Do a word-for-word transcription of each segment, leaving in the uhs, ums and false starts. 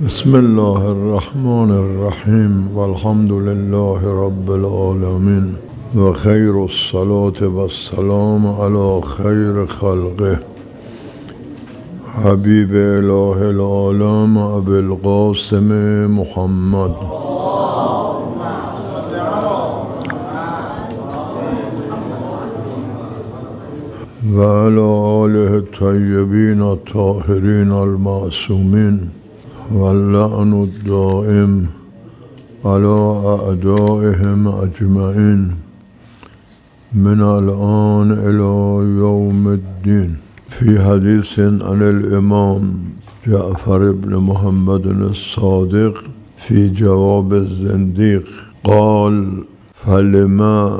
بسم الله الرحمن الرحیم والحمد لله رب العالمین و خیر الصلاة و السلام علی خیر خلقه حبیب اله العالم ابی القاسم محمد و علی آله الطیبین الطاهرین المعصومین واللعن الدائم على أعدائهم أجمعين من الآن إلى يوم الدين. في حديث عن الإمام جعفر بن محمد الصادق في جواب الزنديق قال: فلما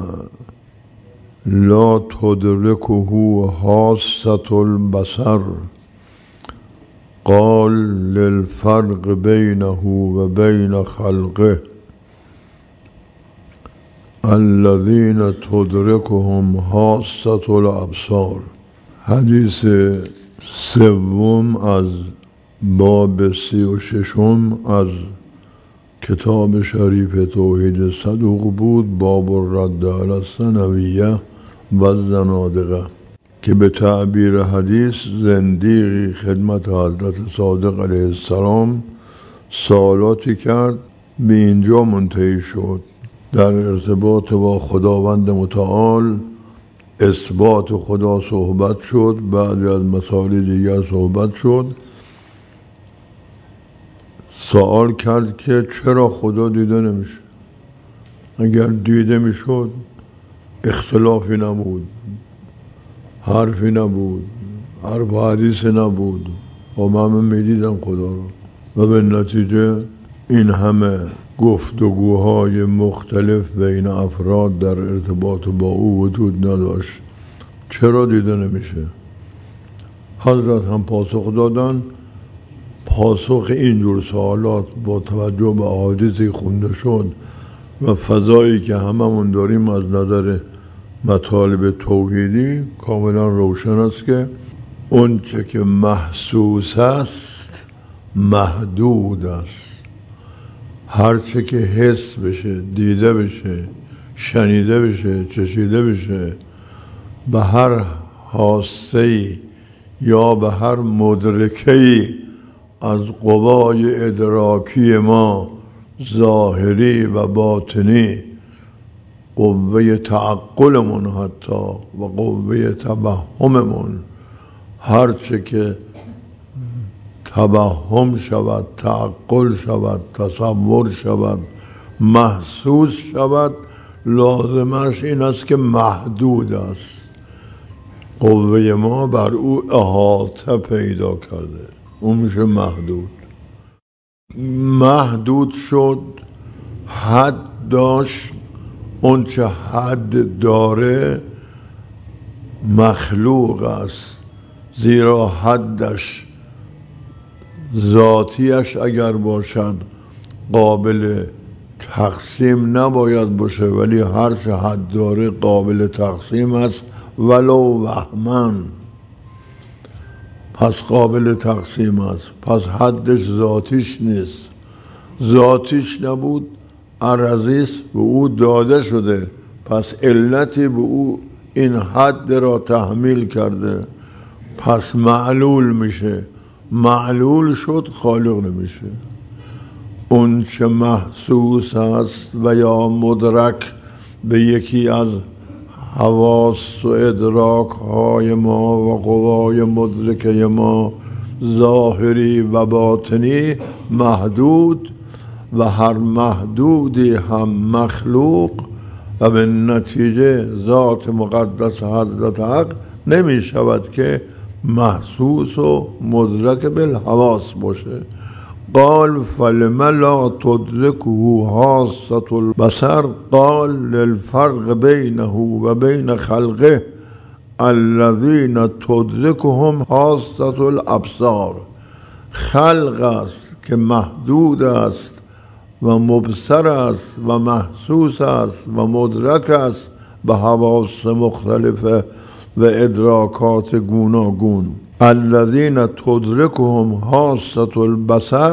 لا تدركه حاسة البصر؟ قال: للفرق بينه وبين خلقه الذين تدركهم حاسة الأبصار. حدیث سوم از باب سی و ششم از کتاب شریف توحید صدوق بود، باب الرد علی الثنویه و الزنادقه، که به تعبیر حدیث زندیقی خدمت حضرت صادق علیه السلام سوالاتی کرد، به اینجا منتهی شد. در ارتباط با خداوند متعال اثبات خدا صحبت شد، بعد از مسائل دیگر صحبت شد. سوال کرد که چرا خدا دیده نمیشه؟ اگر دیده میشد اختلافی نبود، حرفی نبود، حرف و حدیث نبود و من میدیدم خدا رو، و به نتیجه این همه گفتگوهای مختلف بین افراد در ارتباط با او وجود نداشت. چرا دیده نمیشه؟ حضرت هم پاسخ دادن. پاسخ اینجور سوالات با توجه به احادیثی خونده شد و فضایی که هممون داریم از نظر مطالب توحیدی کاملا روشن است که اون چه که محسوس است محدود است. هر چه که حس بشه، دیده بشه، شنیده بشه، چشیده بشه، به هر حاسه‌ای یا به هر مدرکه‌ای از قوای ادراکی ما ظاهری و باطنی، قوه تعقلمون حتی و قوه تبهممون، هرچه که تبهم شود، تعقل شود، تصور شود، محسوس شود، لازمش این است که محدود است. قوه ما بر او احاطه پیدا کرده، اون میشه محدود. محدود شد، حد داشت. اون چه حد داره مخلوق است، زیرا حدش ذاتیش اگر باشد قابل تقسیم نباید باشه، ولی هر چه حد داره قابل تقسیم است ولو وهمن. پس قابل تقسیم است، پس حدش ذاتیش نیست. ذاتیش نبود، عرضیست، به او داده شده، پس علتی به او این حد را تحمیل کرده، پس معلول میشه. معلول شد، خالق نمیشه. اون چه محسوس است و یا مدرک به یکی از حواس و ادراک های ما و قوای مدرکه ما ظاهری و باطنی محدود، و هر محدودی هم مخلوق، و به نتیجه ذات مقدس حضرت حق نمی شود که محسوس و مدرک بالحواس باشه. قال: فلما لا تدركه حاسة البصر؟ قال: للفرق بينه وبين خلقه الذين تدركهم حاسة الابصار. خلق است که محدود است و مبصر است و محسوس است و مدرک است به حواس مختلفه و ادراکات گوناگون. الذین تدرکهم حاسة البصر،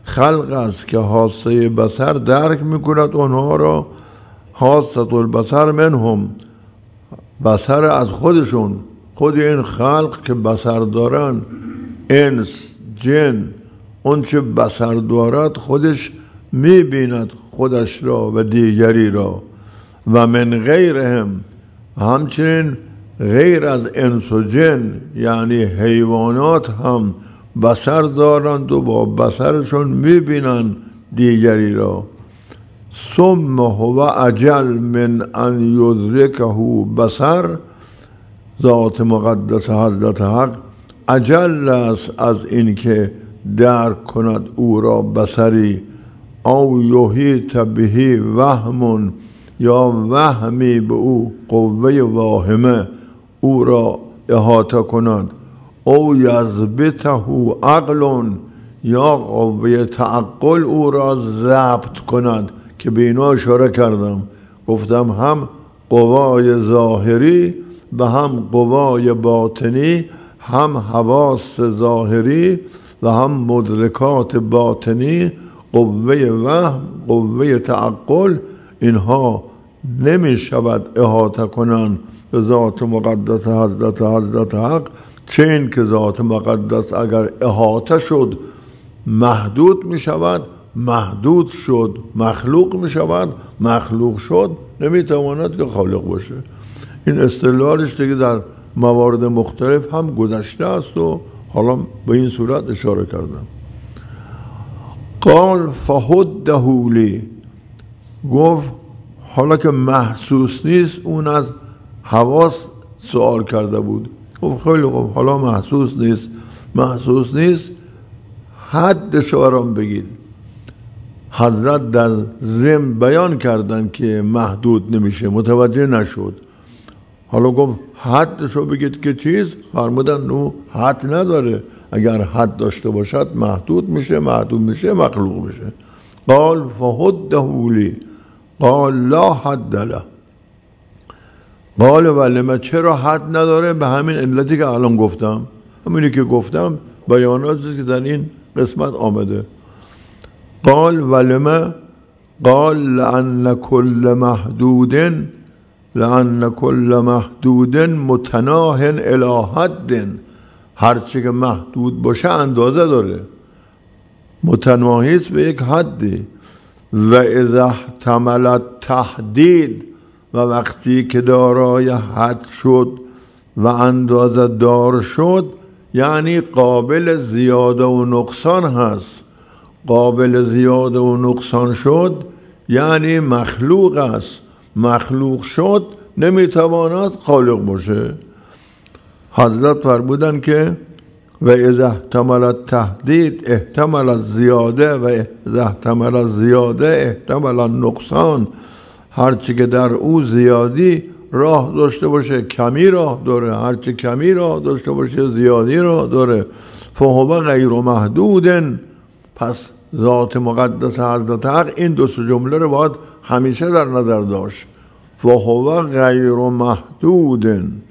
خلق است که حاسه بصر درک میکند اونها را. حاسه البصر منهم، بصر از خودشون، خود این خلق که بصر دارن، انس جن، اون چه بصر دارد خودش میبیند خودش را و دیگری را. و من غیرهم، همچنین غیر از انس و جن یعنی حیوانات هم بصر دارند و با بصرشون میبینند دیگری را. ثم هو اجل من ان یدرکه بصر، ذات مقدس حضرت حق اجل است از این که درک کند او را بصری. او یحیط به وهم، یا وهمی به او قوه واهمه او را احاطه کند. او یضبطه عقل، یا قوه تعقل او را ضبط کند، که به اینا اشاره کردم. گفتم هم قوای ظاهری به هم قوای باطنی، هم حواس ظاهری و هم مدرکات باطنی، قوه وهم، قوه تعقل، اینها نمی شود احاطه کنند به ذات مقدس حضرت حضرت حق. چه این که ذات مقدس اگر احاطه شد محدود می شود، محدود شد مخلوق می شود، مخلوق شد نمی تواند که خالق باشه. این اصطلاحش دیگه در موارد مختلف هم گذشته است و حالا به این صورت اشاره کردم. قال فهده لی، گفت حالا که محسوس نیست، اون از حواس سوال کرده بود. گفت خیلی خوب، حالا محسوس نیست، محسوس نیست، حدش برام بگید. حضرت در ضمن بیان کردن که محدود نمیشه، متوجه نشد. حالا گفت حدش رو بگید که چیز، فرمودن نو حد نداره، اگر حد داشته باشد محدود میشه، محدود میشه مخلوق میشه. قال فهده لی، قال لا حد له. قال ولما، چرا حد نداره؟ به همین علتی که الان گفتم، همینی که گفتم بیاناتی که در این قسمت آمده. قال ولما، قال لأن كل محدود لأن كل محدود متناه الی حد، هرچی که محدود باشه اندازه داره، متناهی است به یک حدی. و اذا احتمل التحدید، و وقتی که دارای حد شد و اندازه دار شد، یعنی قابل زیاده و نقصان هست. قابل زیاده و نقصان شد یعنی مخلوق است. مخلوق شد نمیتواند خالق باشه. حضرت فرمودن که و اذا احتمل التحدید احتمل الزیاده و اذا احتمل الزیاده احتمل النقصان، هرچی که در او زیادی راه داشته باشه کمی راه داره، هرچی کمی راه داشته باشه زیادی راه داره. فهو غیر محدود، پس ذات مقدس حضرت حق این دو سه جمله رو باید همیشه در نظر داشت. فهو غیر محدود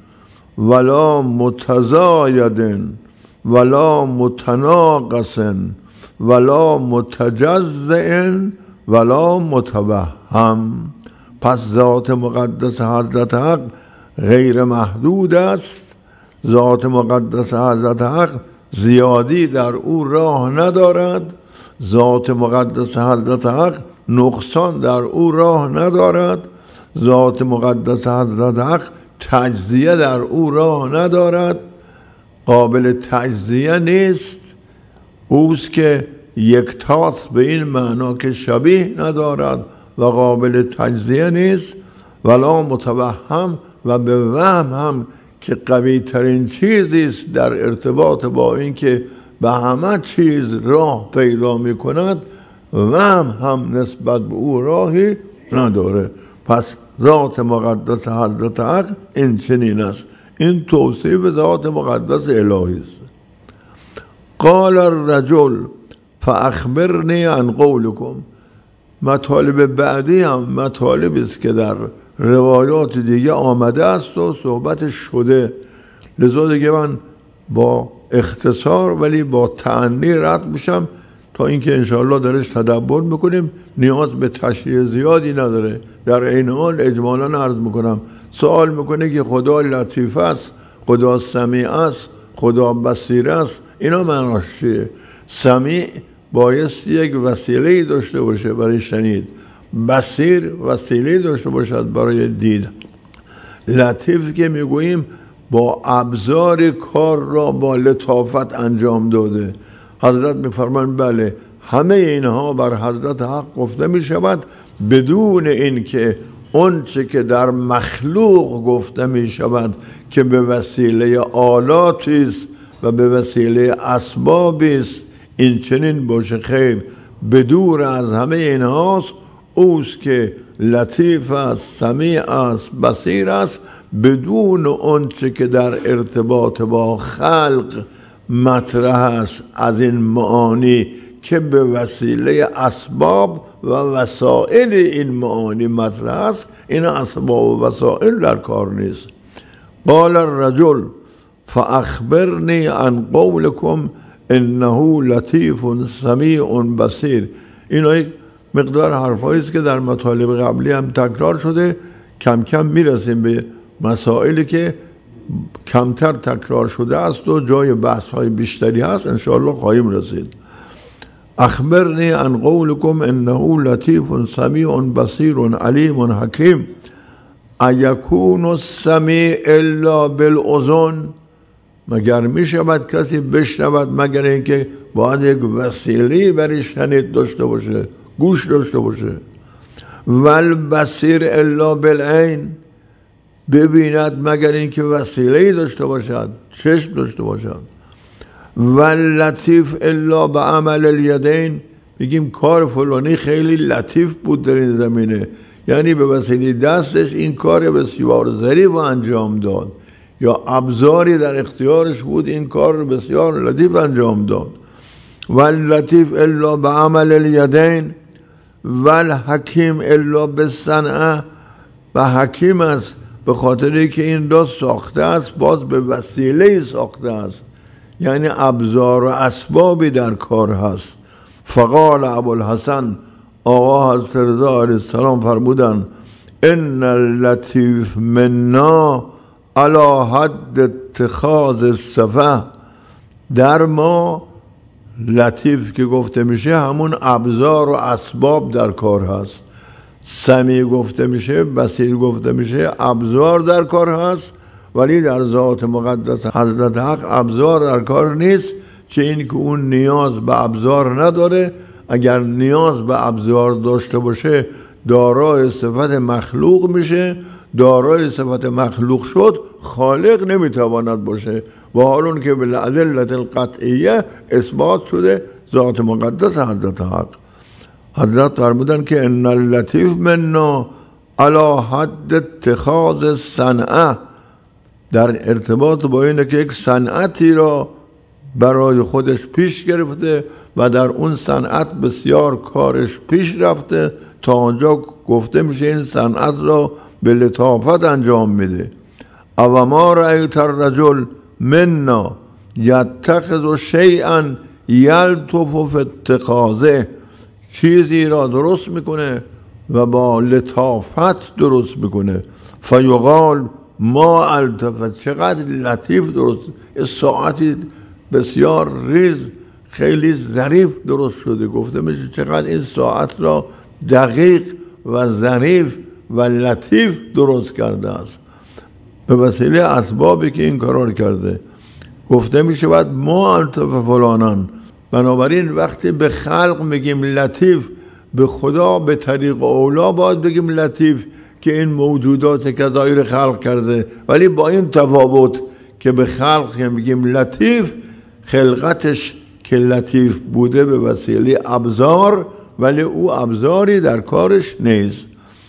ولا متزاید ولا متناقص ولا متجزئ ولا متوهم. پس ذات مقدس حضرت حق غیر محدود است. ذات مقدس حضرت حق زیادی در او راه ندارد. ذات مقدس حضرت حق نقصان در او راه ندارد. ذات مقدس حضرت حق تجزیه در او راه ندارد، قابل تجزیه نیست. اوست که یکتاست به این معنا که شبیه ندارد و قابل تجزیه نیست. ولا متوهم، و به وهم هم که قوی ترین چیزی است در ارتباط با این که به همه چیز راه پیدا می کند، وهم هم نسبت به او راهی نداره. پس ذات مقدس حضرت حق این چنین است. این توصیف ذات مقدس الهی است. قال الرجل فاخبرنی عن قولکم. مطالب بعدی هم مطالبی است که در روایات دیگه آمده است و صحبت شده، لذا دیگه من با اختصار ولی با تأنی رد میشم تا اینکه انشاءالله درش تدبر میکنیم، نیاز به تشریح زیادی نداره. در عین حال اجمالا عرض میکنم، سوال میکنه که خدا لطیف است، خدا سمیع است، خدا بصیر است، اینا معناش چیه؟ سمیع بایست یک وسیله داشته باشه برای شنید، بصیر وسیله داشته باشد برای دید، لطیف که میگوییم با ابزار کار را با لطافت انجام داده. حضرت میفرمان بله همه اینها بر حضرت حق گفته می شود بدون اینکه اون چه که در مخلوق گفته می شود که به وسیله آلاتی است و به وسیله اسبابی است این چنین باشه. خیر، بدور از همه اینهاست، اوست که لطیف است، سمیع است، بصیر است، بدون اون چه که در ارتباط با خلق مطرح است از این معانی که به وسیله اسباب و وسائل این معانی مطرح است. این اسباب و وسائل در کار نیست. قال الرجل فاخبرنی عن قولكم انه لطیف سمیع بصیر. اینا یک مقدار حرفایی است که در مطالب قبلی هم تکرار شده. کم کم میرسیم به مسائلی که کمتر تکرار شده است و جای بحث های بیشتری هست، انشاءالله خواهیم رسید. اخبرنی عن قولكم انه لطیف سمیع بصیر علیم حکیم. ایکون السمیع الا بالاذن. مگر می شود کسی بشنود مگر اینکه باید یک وسیله برای شنید داشته باشه، گوش داشته باشه. والبصیر الا بالعین. ببیند مگر اینکه وسیله داشته باشد، چشم داشته باشد. واللطیف الا بعمل الیدین. میگیم کار فلانی خیلی لطیف بود در این زمینه، یعنی به وسیله دستش این کار بسیار ظریف انجام داد، یا ابزاری در اختیارش بود این کار بسیار لطیف انجام داد. واللطیف الا بعمل الیدین. والحکیم الا بالصنعه. و حکیم است به خاطری که این را ساخته است، باز به وسیله ساخته است، یعنی ابزار و اسبابی در کار هست. فقال ابوالحسن، آقا حضرت رضا علیه السلام فرمودن ان اللطیف منا علی حد اتخاذ الصفه. در ما لطیف که گفته میشه همون ابزار و اسباب در کار هست. سمیع گفته میشه، بصیر گفته میشه، ابزار در کار هست، ولی در ذات مقدس حضرت حق ابزار در کار نیست، چه این که اون نیاز به ابزار نداره. اگر نیاز به ابزار داشته باشه دارای صفت مخلوق میشه، دارای صفت مخلوق شد خالق نمیتواند باشه، و حالون که بالادله القطعیه اثبات شده ذات مقدس حضرت حق. حضرت فرمودن که ان اللطیف منا علی حد اتخاذ صنعه، در ارتباط با اینه که یک صنعتی را برای خودش پیش گرفته و در اون صنعت بسیار کارش پیش رفته تا آنجا گفته میشه این صنعت را به لطافت انجام میده. او ما رأیت الرجل منا یتخذ شیئا یلطف فی اتخاذه. چیزی را درست میکنه و با لطافت درست میکنه. فیقال ما التفت. چقدر لطیف درست، ساعتی بسیار ریز خیلی ظریف درست شده. گفته میشه چقدر این ساعت را دقیق و ظریف و لطیف درست کرده است به وسیله اسبابی که این کار کرده. گفته میشه باید ما التف فلانان. بنابراین وقتی به خلق میگیم لطیف، به خدا به طریق اولا باید بگیم لطیف که این موجودات کذایر خلق کرده، ولی با این تفاوت که به خلق میگیم لطیف، خلقتش که لطیف بوده به وسیله ابزار، ولی او ابزاری در کارش نیست.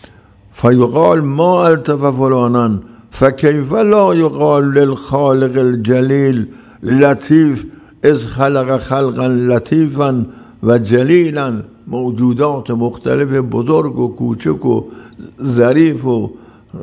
فیقال ما التف فلانان فکیف لا یقال للخالق الجلیل لطیف از خلق خلقا لطیفا و جلیلا. موجودات مختلف بزرگ و کوچک و ظریف و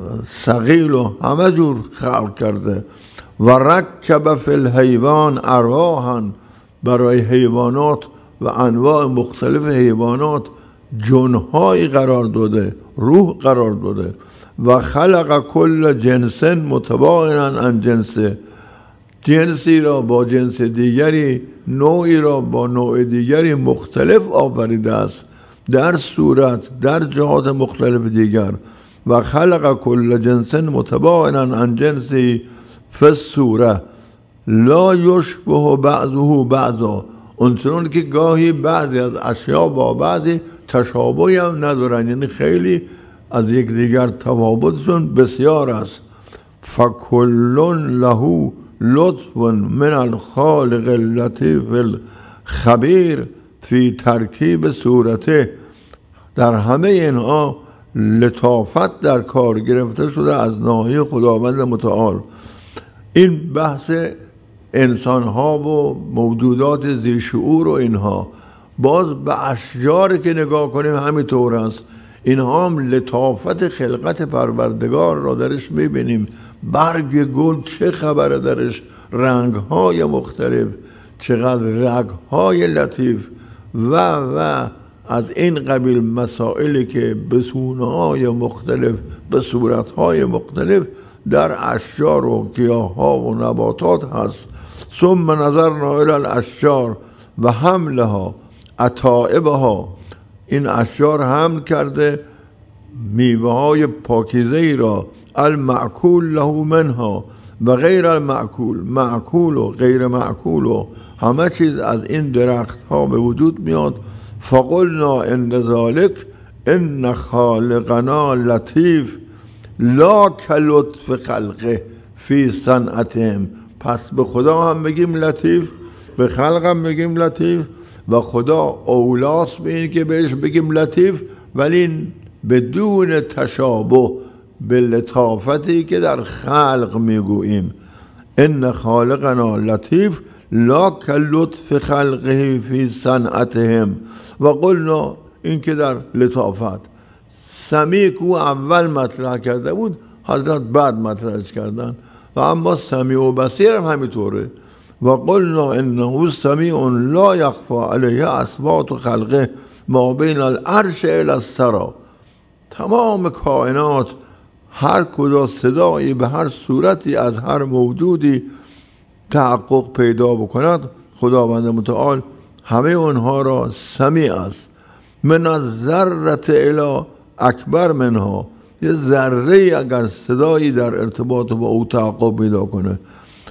ثقیل و همه جور خلق کرده. و رکب فی الحیوان ارواحا، برای حیوانات و انواع مختلف حیوانات جنهایی قرار داده، روح قرار داده. و خلق کل جنس متباعدا عن جنسه، جنسی را با جنس دیگری، نوعی را با نوع دیگری مختلف آفریده است در صورت، در جهات مختلف دیگر. و خلق کل جنس متباعدا عن جنسی فی الصوره لا یشبه بعضه بعضا، اونچنان که گاهی بعضی از اشیاء با بعضی تشابهی هم ندارن، یعنی خیلی از یک دیگر تفاوتشون بسیار است. فکل له لطف من الخالق اللطیف الخبیر فی ترکیب صورته، در همه اینها لطافت در کار گرفته شده از ناحیه خداوند متعال. این بحث انسان ها و موجودات ذی شعور و اینها، باز به اشجار که نگاه کنیم همینطور است، اینها هم لطافت خلقت پروردگار را درش میبینیم. برگ گل چه خبره درش، رنگ های مختلف، چقدر رگ های لطیف و و از این قبیل مسائلی که به سونه های مختلف، به صورت های مختلف در اشجار و گیاه ها و نباتات هست. ثم نظرنا الی الاشجار و حملها عطائبها، این اشجار حمل کرده میوه های پاکیزه ای را، المعکول له منها و غیر المعکول، معکول و غیر معکول و همه چیز از این درخت ها به وجود میاد. فقلنا عند ذلک ان خالقنا لطیف لا کلطف خلقه فی صنعتهم، پس به خدا هم بگیم لطیف، به خلق هم بگیم لطیف، و خدا اولاست به این که بهش بگیم لطیف، ولی بدون تشابه به لطافتی که در خلق میگوییم. ان خالقنا لطیف لا کلطف خلقه فی صنعتهم. و قلنا، این که در لطافت سمیع کو اول مطرح کرده بود، حضرت بعد مطرحش کردن، و اما سمیع و بصیر هم همینطوره. و قلنا انه سمیع لا یخفی علیه اصوات خلقه ما بین العرش الی الثری، تمام کائنات هر کجا صدایی به هر صورتی از هر موجودی تحقق پیدا بکند، خداوند متعال همه اونها را سمیع است. من از ذره الی اکبر منها، یه ذره اگر صدایی در ارتباط با او تحقق پیدا کنه،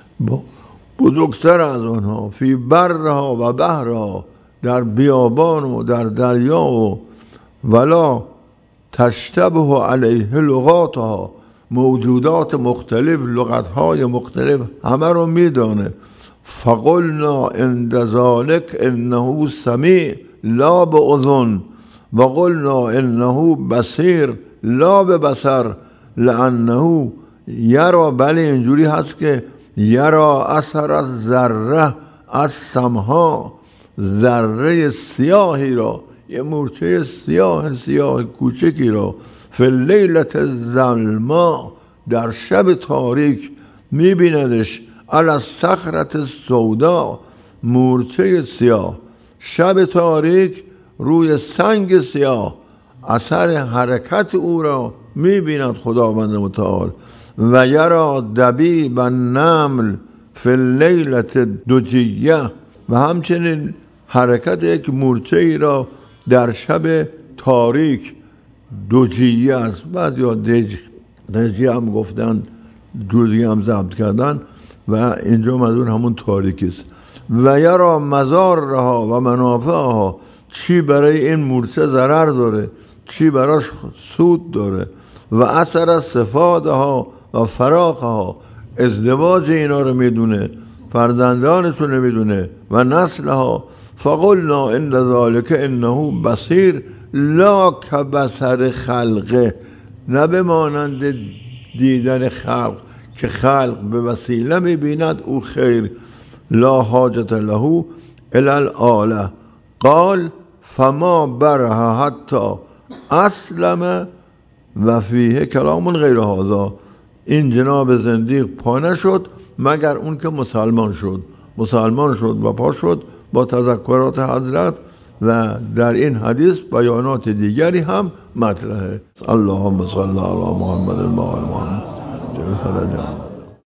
بزرگتر از اونها، فی برها و بحرها، در بیابان و در دریا، و ولا تشتبه علیه لغاتها، موجودات مختلف، لغتهای مختلف همه رو میدانه. فقلنا عند ذلک انه سمیع لا باذن، و قلنا انه بصیر لا ببصر، لانه یرا، بله اینجوری هست که یرا اثر از ذره از سمها، ذره سیاهی را، یه مورچه سیاه سیاه کوچکی را، فی لیلت الظلماء، در شب تاریک میبیندش، علی الصخرة السوداء، مورچه سیاه، شب تاریک روی سنگ سیاه اثر حرکت او را میبیند خداوند متعال. و یرا دبیب النمل فی اللیلة الدجیه، و همچنین حرکت یک مورچه ای را در شب تاریک، دجیه است، بعد یا دج دجیه هم گفتن، جوزی هم ضبط کردن، و اینجا مدون همون تاریکی است. و یرا مضارها و منافعها، چی برای این مورچه ضرر داره، چی براش سود داره. و اثر استفادها و فراخها، ازدواج اینا رو میدونه، فرزندانشون رو میدونه، و نسلها. فقلنا ان ذلک انه بصیر لا کبصر خلقه، نه به مانند دیدن خلق که خلق به وسیله میبیند او خیر. لا حاجت له الی الآله. قال فما برها حتی اسلم و فیه کلام غیر هذا، این جناب زندیق پا نشد مگر اون که مسلمان شد، مسلمان شد و پا شد با تذکرات حضرت و در این حدیث بیانات دیگری هم مطرحه. اللهم صل علی محمد و آل محمد.